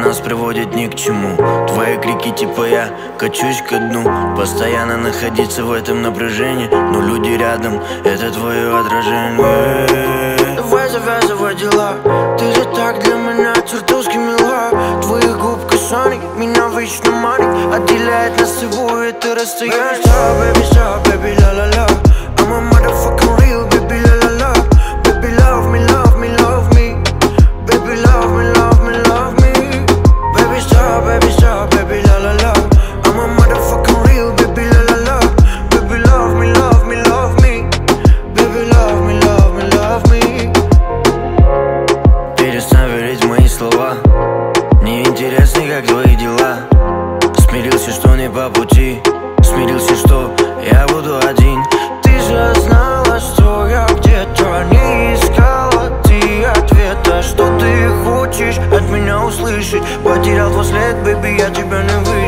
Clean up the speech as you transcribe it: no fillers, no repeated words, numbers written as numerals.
нас приводит ни к чему. Твои крики типа я качусь ко дну. Постоянно находиться в этом напряжении, но люди рядом, это твое отражение. Давай завязывай дела, ты же так для меня чертовски мила. Твоих губ касаний меня вечно манит, отделяет нас с собой это расстояние. Baby stop, baby la la la, I'm a motherfucking real, baby la la la. Baby love me, love me, love me. Baby love me, love me, love me. Baby stop, baby la la la, I'm a motherfucking real, baby la la la. Baby love me, love me, love me. Baby love me, love me, love me. Перестань верить в мои слова, мне интересно, как твои дела. Смирился, что не по пути, смирился, что я буду один. Ты же знала, что я где-то не искала ты ответа. Что ты хочешь от меня услышать? Потерял твой след, baby, я тебя не выйду.